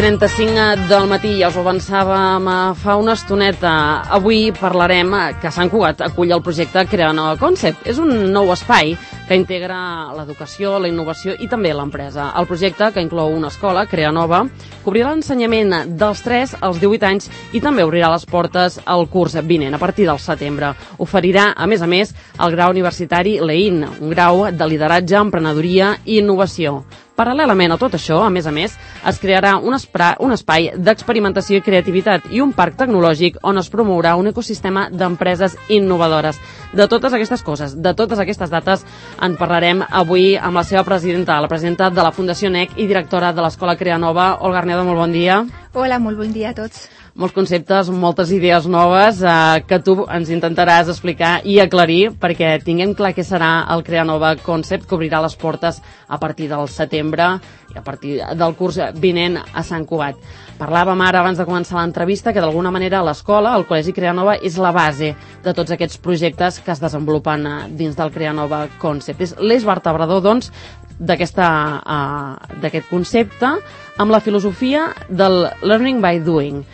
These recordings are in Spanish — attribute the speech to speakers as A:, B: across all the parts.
A: 8:35 del matí, ja us ho avançàvem fa una estoneta. Avui parlarem que Sant Cugat acull el projecte Creanova Concept. És un nou espai que integra l'educació, la innovació i també l'empresa. El projecte, que inclou una escola, Creanova, cobrirà l'ensenyament dels 3 als 18 anys i també obrirà les portes al curs vinent, a partir del setembre. Oferirà, a més, el grau universitari LEIN, un grau de lideratge, emprenedoria i innovació. Paral·lelament a tot això, a més, es crearà un espai d'experimentació i creativitat i un parc tecnològic on es promourà un ecosistema d'empreses innovadores. De totes aquestes coses, de totes aquestes dates, en parlarem avui amb la seva presidenta, la presidenta de la Fundació NEC i directora de l'Escola Creanova, Olga Arnedo, molt bon dia.
B: Hola, molt bon dia a tots.
A: Molts conceptes, moltes idees noves que tu ens intentaràs explicar i aclarir perquè tinguem clar què serà el Creanova Concept, que obrirà les portes a partir del setembre i a partir del curs vinent a Sant Cugat. Parlàvem ara, abans de començar l'entrevista, que d'alguna manera l'escola, el Col·legi Creanova, és la base de tots aquests projectes que es desenvolupen dins del Creanova Concept. És l'eix vertebrador, doncs, d'aquest concepte amb la filosofia del Learning by Doing.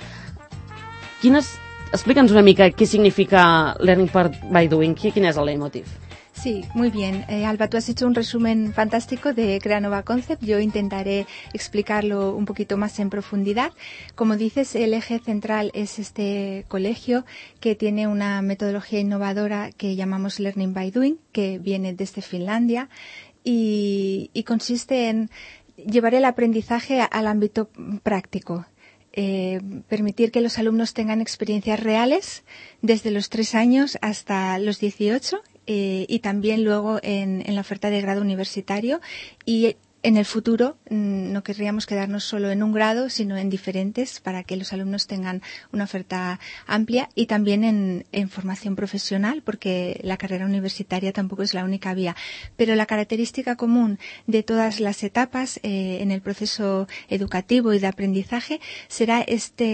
A: Explica'ns una mica què significa Learning by Doing, quin és el leitmotiv.
B: Sí, muy bien. Alba, tú has hecho un resumen fantástico de Creanova Concept. Yo intentaré explicarlo un poquito más en profundidad. Como dices, el eje central es este colegio que tiene una metodología innovadora que llamamos Learning by Doing, que viene desde Finlandia y consiste en llevar el aprendizaje al ámbito práctico. Permitir que los alumnos tengan experiencias reales desde los 3 años hasta los 18 y también luego en la oferta de grado universitario, y en el futuro no querríamos quedarnos solo en un grado, sino en diferentes, para que los alumnos tengan una oferta amplia, y también en formación profesional, porque la carrera universitaria tampoco es la única vía. Pero la característica común de todas las etapas en el proceso educativo y de aprendizaje será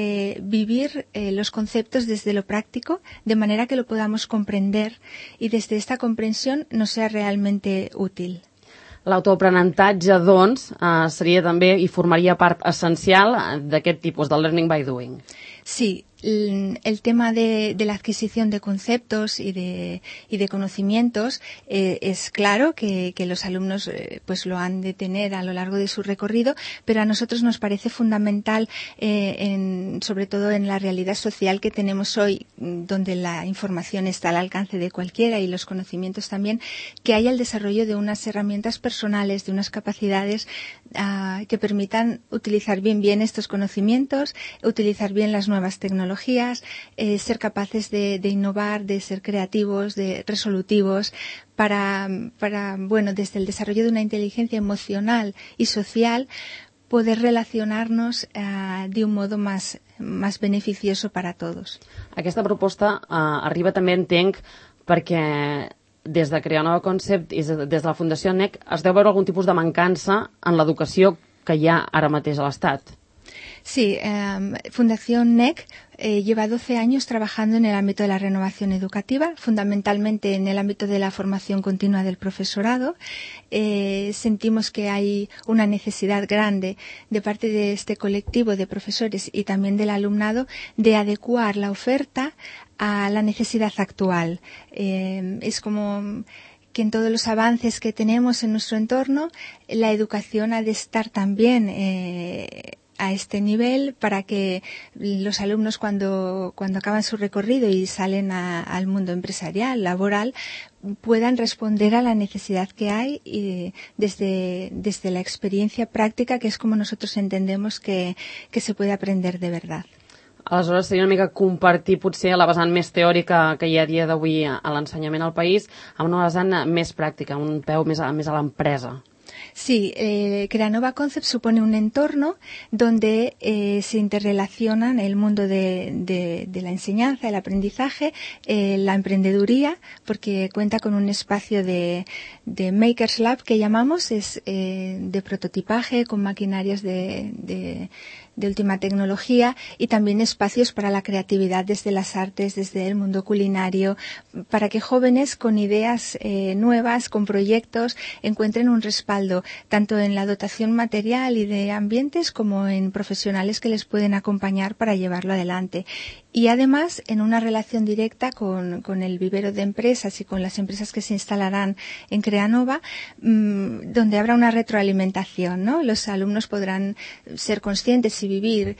B: vivir los conceptos desde lo práctico, de manera que lo podamos comprender y desde esta comprensión nos sea realmente útil.
A: L'autoaprenentatge, doncs, seria també i formaria part essencial d'aquest tipus de Learning by Doing.
B: Sí, el tema de la adquisición de conceptos y de conocimientos es claro que los alumnos pues lo han de tener a lo largo de su recorrido, pero a nosotros nos parece fundamental, sobre todo en la realidad social que tenemos hoy, donde la información está al alcance de cualquiera y los conocimientos también, que haya el desarrollo de unas herramientas personales, de unas capacidades que permitan utilizar bien estos conocimientos, utilizar bien las nuevas tecnologías, ser capaces de innovar, de ser creativos, de resolutivos, para desde el desarrollo de una inteligencia emocional y social, poder relacionarnos de un modo más beneficioso para todos.
A: Aquesta proposta arriba també, entenc, perquè des de Creanova Concept i des de la Fundació NEC es deu veure algun tipus de mancança en l'educació que hi ha ara mateix a l'Estat.
B: Sí, Fundación NEC lleva 12 años trabajando en el ámbito de la renovación educativa, fundamentalmente en el ámbito de la formación continua del profesorado. Sentimos que hay una necesidad grande de parte de este colectivo de profesores y también del alumnado de adecuar la oferta a la necesidad actual. Es como que en todos los avances que tenemos en nuestro entorno, la educación ha de estar también a este nivel para que los alumnos cuando acaban su recorrido y salen al mundo empresarial, laboral, puedan responder a la necesidad que hay y desde la experiencia práctica, que es como nosotros entendemos que se puede aprender de verdad.
A: Aleshores, seria una mica compartir potser la vessant més teòrica que hi ha a dia d'avui a l'ensenyament al país amb una vessant més pràctica, un peu més a l'empresa.
B: Sí, Creanova Concept supone un entorno donde se interrelacionan el mundo de la enseñanza, el aprendizaje, la emprendeduría, porque cuenta con un espacio de Makers Lab que llamamos, es de prototipaje con maquinarias de última tecnología, y también espacios para la creatividad desde las artes, desde el mundo culinario, para que jóvenes con ideas nuevas, con proyectos, encuentren un respaldo tanto en la dotación material y de ambientes como en profesionales que les pueden acompañar para llevarlo adelante. Y además, en una relación directa con el vivero de empresas y con las empresas que se instalarán en Creanova, donde habrá una retroalimentación, ¿no? Los alumnos podrán ser conscientes y vivir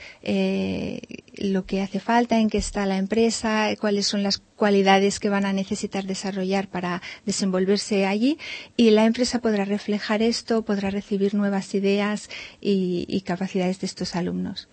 B: lo que hace falta, en qué está la empresa, cuáles son las cualidades que van a necesitar desarrollar para desenvolverse allí, y la empresa podrà reflejar esto, podrà recibir nuevas ideas y capacidades de estos alumnos.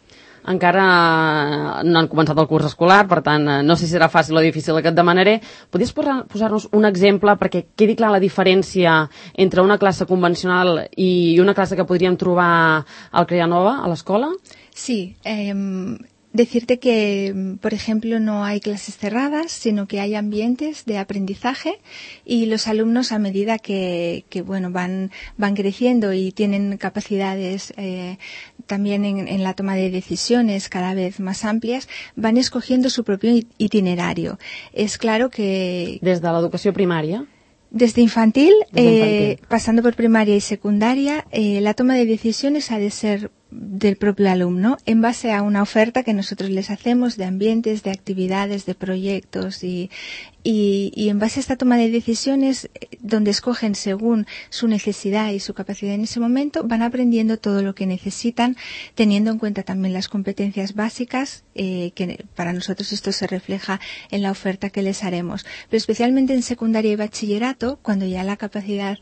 A: Encara no han començat el curs escolar, per tant, no sé si serà fàcil o difícil el que et demanaré. Podries posar-nos un exemple perquè quedi clar la diferència entre una classe convencional i una classe que podríem trobar al Creanova, a l'escola?
B: Sí, decirte que, por ejemplo, no hay clases cerradas, sino que hay ambientes de aprendizaje, y los alumnos, a medida que van creciendo y tienen capacidades también en la toma de decisiones cada vez más amplias, van escogiendo su propio itinerario. Es claro que...
A: Desde l'educació primària?
B: Desde infantil, pasando por primaria y secundaria, la toma de decisiones ha de ser del propio alumno en base a una oferta que nosotros les hacemos de ambientes, de actividades, de proyectos, y en base a esta toma de decisiones, donde escogen según su necesidad y su capacidad en ese momento, van aprendiendo todo lo que necesitan, teniendo en cuenta también las competencias básicas, que para nosotros esto se refleja en la oferta que les haremos. Pero especialmente en secundaria y bachillerato, cuando ya la capacidad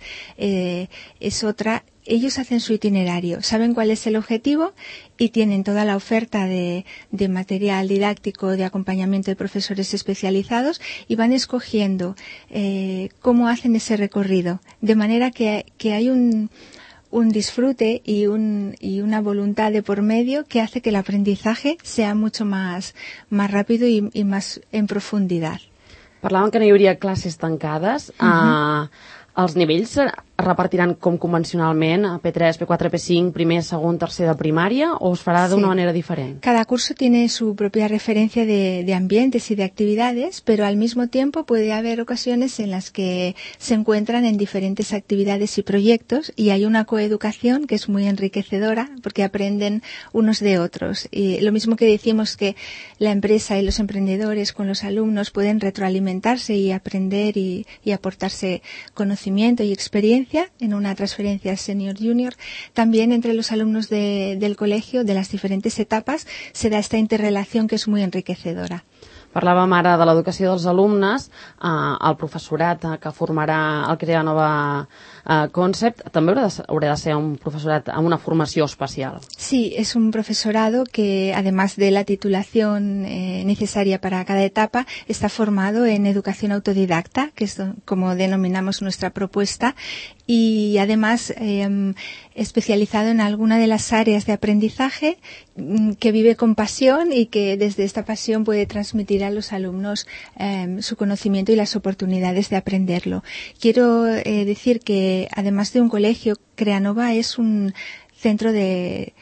B: es otra, ellos hacen su itinerario, saben cuál es el objetivo y tienen toda la oferta de material didáctico, de acompañamiento de profesores especializados, y van escogiendo cómo hacen ese recorrido, de manera que hay un disfrute y una voluntad de por medio que hace que el aprendizaje sea mucho más rápido y más en profundidad.
A: Parlaven que no hi hauria classes tancades. Els nivells es repartiran com convencionalment, P3, P4, P5, primer, segon, tercer de primària, o es farà d'una manera diferent?
B: Cada curso tiene su propia referencia de ambientes y de actividades, pero al mismo tiempo puede haber ocasiones en las que se encuentran en diferentes actividades y proyectos, y hay una coeducación que es muy enriquecedora porque aprenden unos de otros. Y lo mismo que decimos que la empresa y los emprendedores con los alumnos pueden retroalimentarse y aprender y aportarse conocimiento y experiencia en una transferencia senior-junior, también entre los alumnos del colegio, de las diferentes etapas, se da esta interrelación que es muy enriquecedora.
A: Parlàvem ara de l'educació dels alumnes, el professorat que formarà el Creanova Concept també haurà de ser un professorat amb una formació especial.
B: Sí, es un profesorado que, además de la titulación necesaria para cada etapa, está formado en educación autodidacta, que es como denominamos nuestra propuesta, y además especializado en alguna de las áreas de aprendizaje, que vive con pasión y que desde esta pasión puede transmitir a los alumnos su conocimiento y las oportunidades de aprenderlo. Quiero decir que, además de un colegio, Creanova es un centro de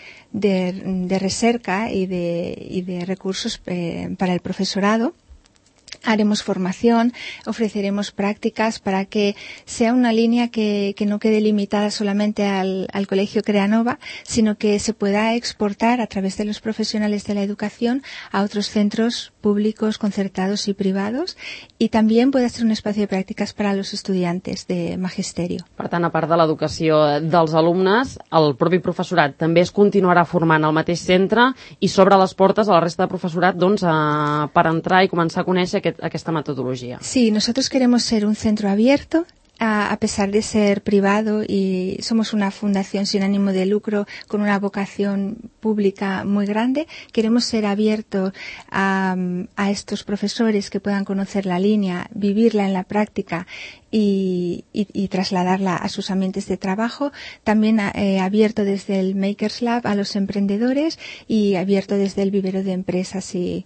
B: recerca y de recursos para el profesorado. Haremos formación, ofreceremos prácticas para que sea una línea que no quede limitada solamente al Colegio Creanova, sino que se pueda exportar a través de los profesionales de la educación a otros centros públicos, concertados y privados, y también pueda ser un espacio de prácticas para los estudiantes de magisterio.
A: Per tant, a part de l'educació dels alumnes, el propi professorat també es continuarà formant al mateix centre i s'obre les portes a la resta de professorat per entrar i començar a conèixer aquesta metodologia.
B: Sí, nosotros queremos ser un centro abierto, a pesar de ser privado, y somos una fundación sin ánimo de lucro con una vocación pública muy grande. Queremos ser abiertos a estos profesores que puedan conocer la línea, vivirla en la práctica y trasladarla a sus ambientes de trabajo. También abierto desde el Makers Lab a los emprendedores, y abierto desde el vivero de empresas y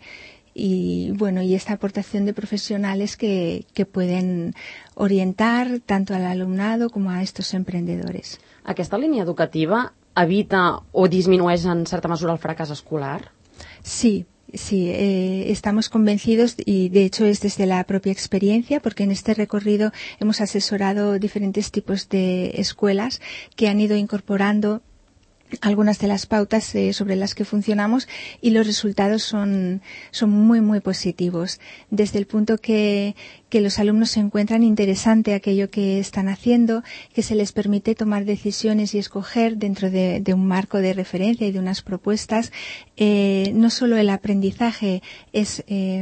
B: esta aportación de profesionales que pueden orientar tanto al alumnado como a estos emprendedores.
A: Aquesta línia educativa evita o disminueix en certa mesura el fracàs escolar?
B: Sí. Sí, estamos convencidos y de hecho es desde la propia experiencia porque en este recorrido hemos asesorado diferentes tipos de escuelas que han ido incorporando algunas de las pautas sobre las que funcionamos y los resultados son muy, muy positivos. Desde el punto que los alumnos se encuentran interesante aquello que están haciendo, que se les permite tomar decisiones y escoger dentro de un marco de referencia y de unas propuestas. No solo el aprendizaje es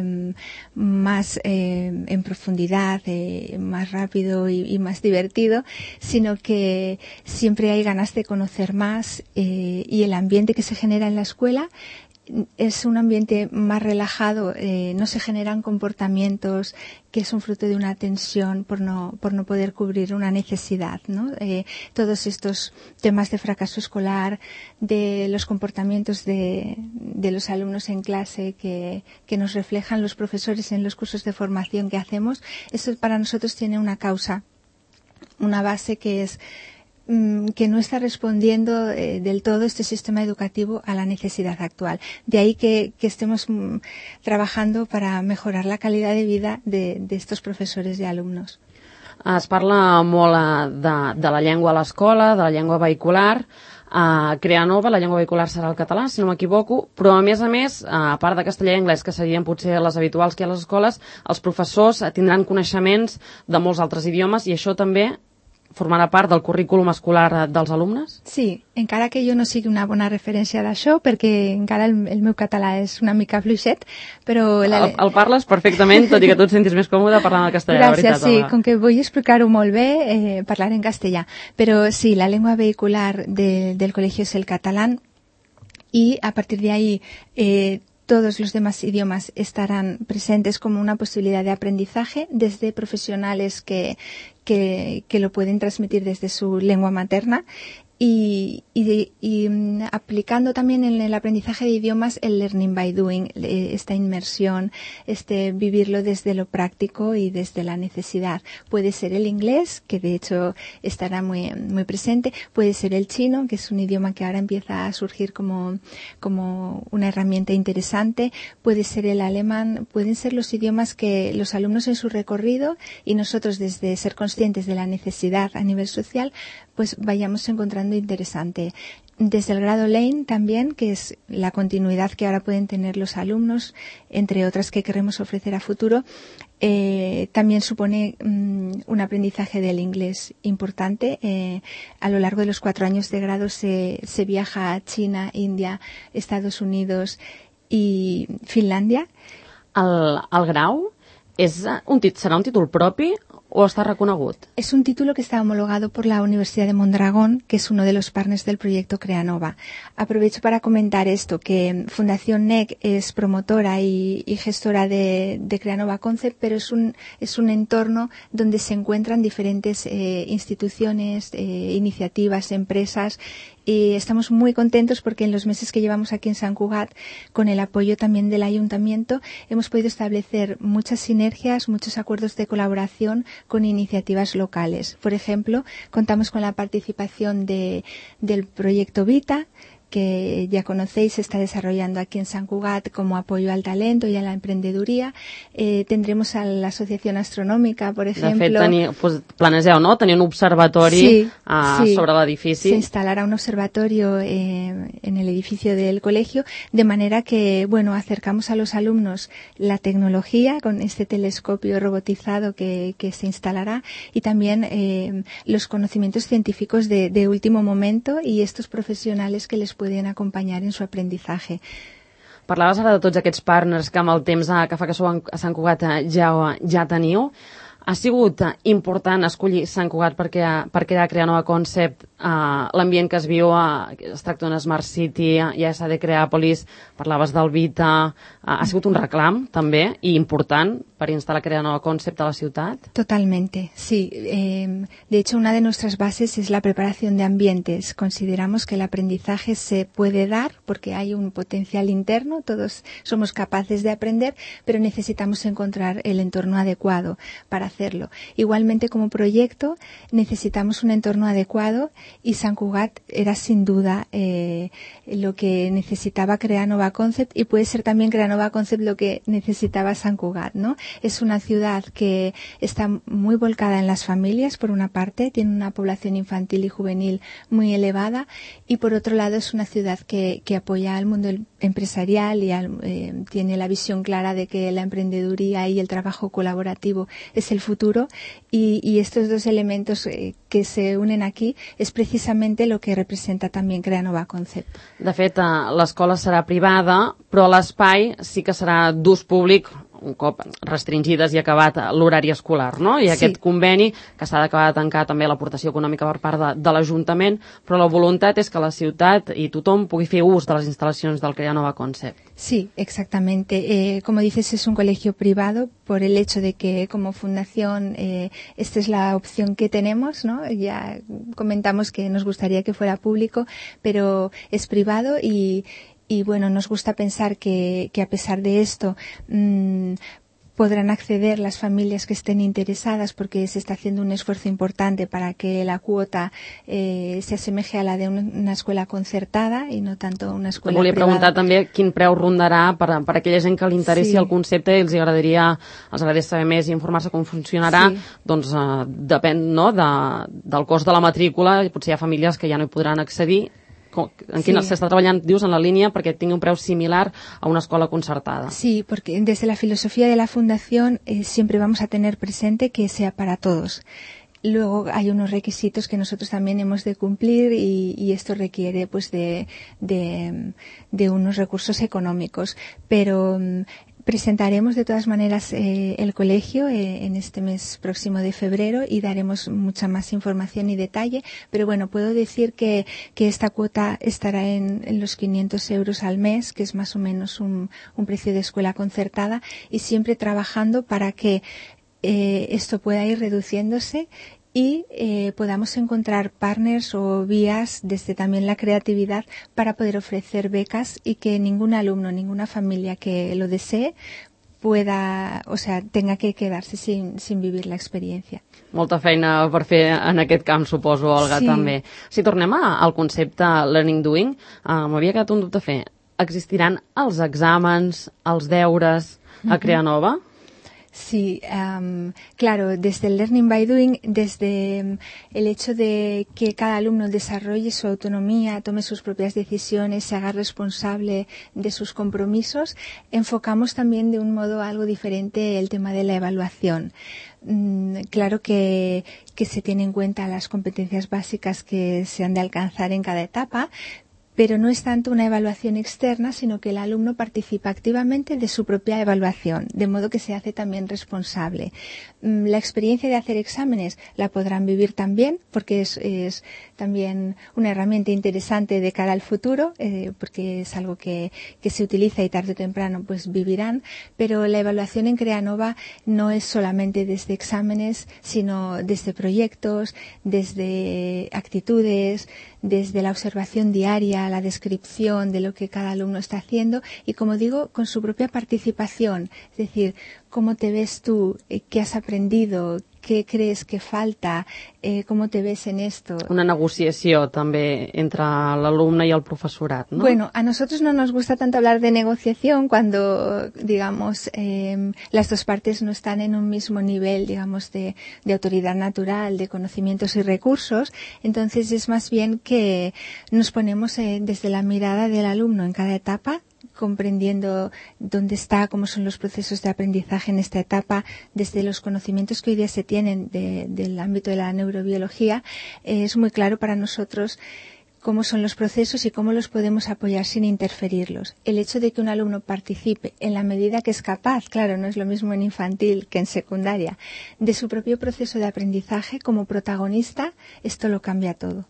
B: más en profundidad, más rápido y más divertido, sino que siempre hay ganas de conocer más y el ambiente que se genera en la escuela es un ambiente más relajado, no se generan comportamientos que son fruto de una tensión por no poder cubrir una necesidad, ¿no? Todos estos temas de fracaso escolar, de los comportamientos de los alumnos en clase que nos reflejan los profesores en los cursos de formación que hacemos, eso para nosotros tiene una causa, una base que es que no está respondiendo del todo este sistema educativo a la necesidad actual. De ahí que estemos trabajando para mejorar la calidad de vida de estos profesores y alumnos.
A: Es parla molt de la llengua a l'escola, de la llengua vehicular. A Creanova la llengua vehicular serà el català, si no m'equivoco, però a més, a part de castellà i anglès, que serien potser les habituals que hi ha a les escoles, els professors tindran coneixements de molts altres idiomes i això també formarà part del currículum escolar dels alumnes?
B: Sí, encara que jo no sigui una bona referència d'això, perquè encara el meu català és una mica fluixet, però...
A: El parles perfectament, tot i que tu et sentis més còmode parlant el castellà,
B: Gràcies,
A: la veritat.
B: Sí, com que vull explicar-ho molt bé, parlar en castellà. Però sí, la llengua vehicular del colegio es el catalán y a partir de ahí todos los demás idiomas estarán presentes como una posibilidad de aprendizaje desde profesionales que lo pueden transmitir desde su lengua materna y aplicando también en el aprendizaje de idiomas el learning by doing, esta inmersión, vivirlo desde lo práctico y desde la necesidad. Puede ser el inglés, que de hecho estará muy, muy presente, puede ser el chino, que es un idioma que ahora empieza a surgir como una herramienta interesante, puede ser el alemán, pueden ser los idiomas que los alumnos en su recorrido y nosotros desde ser conscientes de la necesidad a nivel social, pues vayamos encontrando interesante. Desde el grado Lane también, que es la continuidad que ahora pueden tener los alumnos, entre otras que queremos ofrecer a futuro, también supone un aprendizaje del inglés importante. A lo largo de los 4 años de grado se viaja a China, India, Estados Unidos y Finlàndia.
A: El grau serà un títol propi o està reconegut?
B: Es un título que está homologado por la Universidad de Mondragón, que es uno de los partners del proyecto Creanova. Aprovecho para comentar esto, que Fundación NEC es promotora y gestora de Creanova Concept, pero es un entorno donde se encuentran diferentes instituciones, iniciativas, empresas, y estamos muy contentos porque en los meses que llevamos aquí en Sant Cugat, con el apoyo también del ayuntamiento, hemos podido establecer muchas sinergias, muchos acuerdos de colaboración con iniciativas locales. Por ejemplo, contamos con la participación del proyecto Vita, que ya conocéis, se está desarrollando aquí en Sant Cugat como apoyo al talento y a la emprendeduría. Tendremos a la Asociación Astronòmica, por ejemplo.
A: De fet, planegeu, no?, tenir un observatori sobre l'edifici.
B: Se instalará un observatorio en el edificio del colegio, de manera que, acercamos a los alumnos la tecnología con este telescopio robotizado que se instalará y también los conocimientos científicos de último momento y estos profesionales que les pueden acompanyar en su aprendizaje.
A: Parlaves ara de tots aquests partners que amb el temps que fa que sou a Sant Cugat ja teniu. Ha sigut important escollir Sant Cugat per crear Creanova Concept, l'ambient que es viu, es tracta d'una Smart City, ja s'ha de Creàpolis, parlaves del Vita, ha sigut un reclam també i important per instal·lar Creanova Concept a la ciutat?
B: Totalmente, sí. De hecho, una de nuestras bases es la preparación de ambientes. Consideramos que el aprendizaje se puede dar porque hay un potencial interno, todos somos capaces de aprender, pero necesitamos encontrar el entorno adecuado para hacerlo. Igualmente, como proyecto, necesitamos un entorno adecuado y Sant Cugat era sin duda lo que necesitaba Creanova Concept, y puede ser también Creanova Concept lo que necesitaba Sant Cugat, ¿no? Es una ciudad que está muy volcada en las familias, por una parte, tiene una población infantil y juvenil muy elevada, y por otro lado es una ciudad que apoya al mundo empresarial y tiene la visión clara de que la emprendeduría y el trabajo colaborativo es el futuro, y estos dos elementos que se unen aquí és precisamente lo que representa també Creanova Concept.
A: De fet, l'escola serà privada, però l'espai sí que serà d'ús públic un cop restringides i acabat l'horari escolar, no? I aquest conveni, que s'ha d'acabar de tancar també l'aportació econòmica per part de l'Ajuntament, però la voluntat és que la ciutat i tothom pugui fer ús de les instal·lacions del Creanova Concept.
B: Sí, exactamente. Como dices, es un colegio privado por el hecho de que como fundación esta es la opción que tenemos, ¿no? Ya comentamos que nos gustaría que fuera público, pero es privado y bueno, nos gusta pensar que a pesar de esto podrán acceder las familias que estén interesadas, porque se está haciendo un esfuerzo importante para que la cuota se asemeje a la de una escuela concertada i no tanto una escuela
A: privada. Volia preguntar també quin preu rondarà per aquella gent que li interessi el concepte i els agradaria saber més i informar-se com funcionarà. Doncs depèn, no?, del cost de la matrícula, i potser hi ha famílies que ja no hi podran accedir. En quina s'està treballant, dius, en la línia perquè tingui un preu similar a una escuela concertada?
B: Sí, porque desde la filosofía de la fundación siempre vamos a tener presente que sea para todos. Luego hay unos requisitos que nosotros también hemos de cumplir y esto requiere pues de unos recursos económicos, pero presentaremos de todas maneras el colegio en este mes próximo de febrero y daremos mucha más información y detalle, pero bueno, puedo decir que esta cuota estará en los 500 euros al mes, que es más o menos un precio de escuela concertada, y siempre trabajando para que esto pueda ir reduciéndose y podamos encontrar partners o vías desde también la creatividad para poder ofrecer becas y que ningún alumno, ninguna familia que lo desee pueda, o sea, tenga que quedarse sin vivir la experiencia.
A: Molta feina per fer en aquest camp, suposo, Olga, també. Si tornem al concepte Learning Doing, m'havia quedat un dubte a fer. Existiran els exàmens, els deures a Creanova?
B: Sí, claro, desde el Learning by Doing, desde el hecho de que cada alumno desarrolle su autonomía, tome sus propias decisiones, se haga responsable de sus compromisos, enfocamos también de un modo algo diferente el tema de la evaluación. Claro que se tiene en cuenta las competencias básicas que se han de alcanzar en cada etapa, pero no es tanto una evaluación externa, sino que el alumno participa activamente de su propia evaluación, de modo que se hace también responsable. La experiencia de hacer exámenes la podrán vivir también, porque es también una herramienta interesante de cara al futuro, porque es algo que se utiliza y tarde o temprano pues vivirán, pero la evaluación en Creanova no es solamente desde exámenes, sino desde proyectos, desde actitudes, desde la observación diaria, la descripción de lo que cada alumno está haciendo y, como digo, con su propia participación. Es decir, cómo te ves tú, qué has aprendido, qué crees que falta, cómo te ves en esto.
A: Una negociació també entre l'alumne i el professorat, ¿no?
B: Bueno, a nosotros no nos gusta tanto hablar de negociación cuando, digamos, las dos partes no están en un mismo nivel, digamos, de autoridad natural, de conocimientos y recursos. Entonces es más bien que nos ponemos desde la mirada del alumno en cada etapa, comprendiendo dónde está, cómo son los procesos de aprendizaje en esta etapa, desde los conocimientos que hoy día se tienen del ámbito de la neurobiología, es muy claro para nosotros cómo son los procesos y cómo los podemos apoyar sin interferirlos. El hecho de que un alumno participe en la medida que es capaz, claro, no es lo mismo en infantil que en secundaria, de su propio proceso de aprendizaje como protagonista, esto lo cambia todo.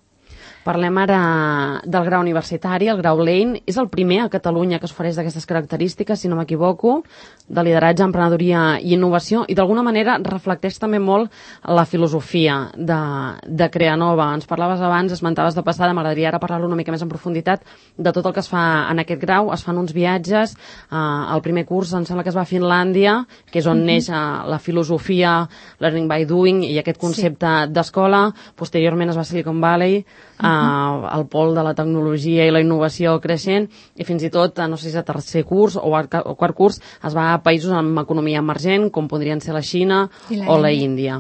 A: Parlem ara del grau universitari, el grau Lane. És el primer a Catalunya que s'ofereix d'aquestes característiques, si no m'equivoco, de lideratge, emprenedoria i innovació, i d'alguna manera reflecteix també molt la filosofia de Creanova. Ens parlaves abans, esmentaves de passada, m'agradaria ara parlar-lo una mica més en profunditat de tot el que es fa en aquest grau. Es fan uns viatges, el primer curs em sembla que es va a Finlàndia, que és on neix la filosofia Learning by Doing i aquest concepte d'escola. Posteriorment es va a Silicon Valley, el pol de la tecnologia i la innovació creixent, i fins i tot, no sé si és a tercer curs o quart curs, es va a països amb economia emergent, com podrien ser la Xina o la Índia.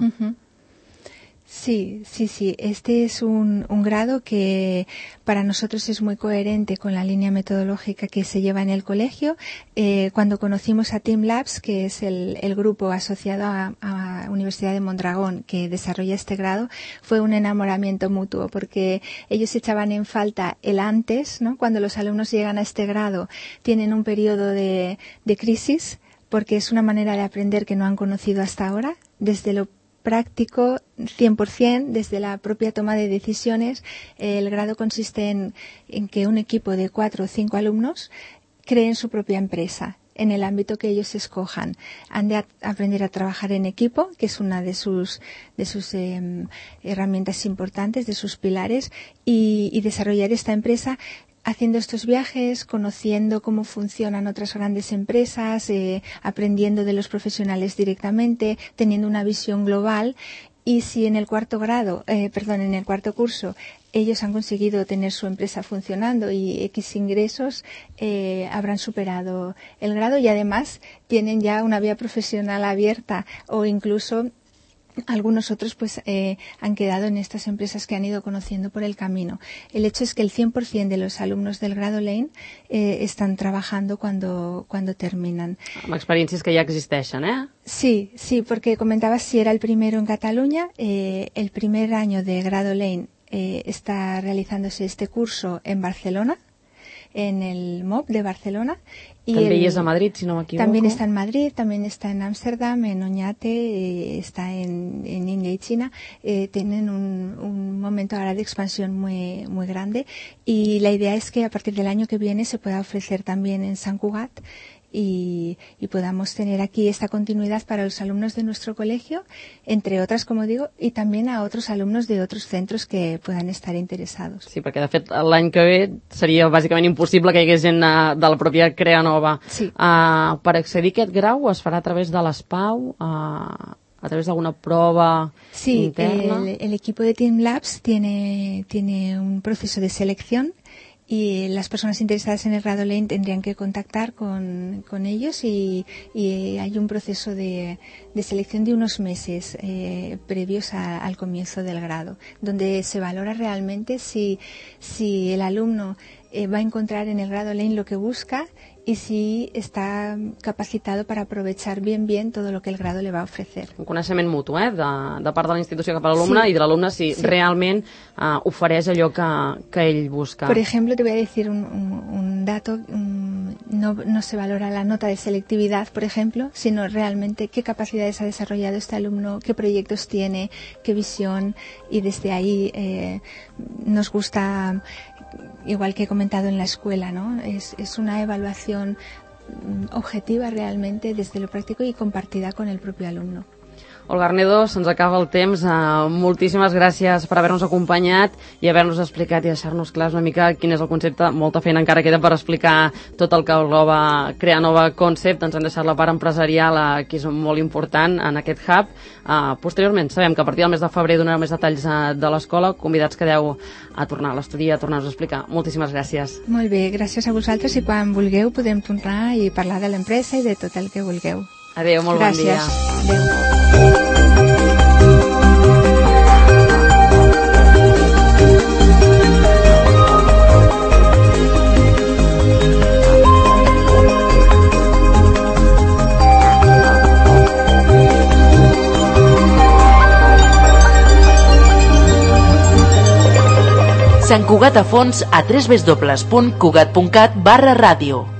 B: Sí. Este es un grado que para nosotros es muy coherente con la línea metodológica que se lleva en el colegio. Cuando conocimos a Team Labs, que es el grupo asociado a Universidad de Mondragón que desarrolla este grado, fue un enamoramiento mutuo, porque ellos echaban en falta el antes, ¿no? Cuando los alumnos llegan a este grado tienen un periodo de crisis, porque es una manera de aprender que no han conocido hasta ahora, desde lo práctico 100%, desde la propia toma de decisiones. El grado consiste en que un equipo de 4 o 5 alumnos creen su propia empresa en el ámbito que ellos escojan. Han de aprender a trabajar en equipo, que es una de sus herramientas importantes, de sus pilares, y desarrollar esta empresa haciendo estos viajes, conociendo cómo funcionan otras grandes empresas, aprendiendo de los profesionales directamente, teniendo una visión global. Y si en el cuarto curso ellos han conseguido tener su empresa funcionando y X ingresos, habrán superado el grado y además tienen ya una vía profesional abierta, o incluso algunos otros han quedado en estas empresas que han ido conociendo por el camino. El hecho es que el 100% de los alumnos del grado Lane están trabajando cuando terminan.
A: Experiencias que ya existeixen, ¿eh?
B: Sí, porque comentabas si era el primero en Cataluña. El primer año de grado Lane está realizándose este curso en Barcelona, en el MOP de Barcelona. Y
A: també és a Madrid, si no m'equivoco.
B: También está en Madrid, también está en Ámsterdam, en Oñate, está en India y China. Tienen un momento ahora de expansión muy, muy grande, y la idea es que a partir del año que viene se pueda ofrecer también en Sant Cugat y podamos tener aquí esta continuidad para los alumnos de nuestro colegio, entre otras, como digo, y también a otros alumnos de otros centros que puedan estar interesados.
A: Sí, perquè de fet l'any que ve seria bàsicament impossible que hi hagués gent de la pròpia Creanova.
B: Sí.
A: Per accedir a aquest grau es farà a través de l'ESPAU, a través de alguna prueba interna.
B: Sí, el equipo de Team Labs tiene un proceso de selección, y las personas interesadas en el grado Lane tendrían que contactar con ellos, y hay un proceso de selección de unos meses previos al comienzo del grado, donde se valora realmente si el alumno va a encontrar en el grado Lane lo que busca y si està capacitat per aprovechar bien todo lo que el grado le va a ofrecer.
A: Un coneixement mutu, de part de la institució cap a l'alumne, y de l'alumne si realment ofereix allò que ell busca.
B: Por ejemplo, te voy a decir un dato. No se valora la nota de selectividad, por ejemplo, sino realmente qué capacidades ha desarrollado este alumno, qué proyectos tiene, qué visión, y desde ahí nos gusta, igual que he comentado en la escuela, ¿no? Es una evaluación objetiva realmente desde lo práctico y compartida con el propio alumno.
A: Olga Arnedo, se'ns acaba el temps. Moltíssimes gràcies per haver-nos acompanyat i haver-nos explicat i deixar-nos clars una mica quin és el concepte. Molta feina encara queda per explicar tot el que engloba Creanova Concept. Ens han deixat la part empresarial, que és molt important en aquest hub. Posteriorment, sabem que a partir del mes de febrer donareu més detalls de l'escola. Convidats quedeu a tornar a l'estudi a tornar-nos a explicar. Moltíssimes gràcies.
B: Molt bé, gràcies a vosaltres, i quan vulgueu podem tornar i parlar de l'empresa i de tot el que vulgueu.
A: Adéu, molt bon dia.
B: Adéu.
C: Sant Cugat a fons a www.cugat.cat/ràdio.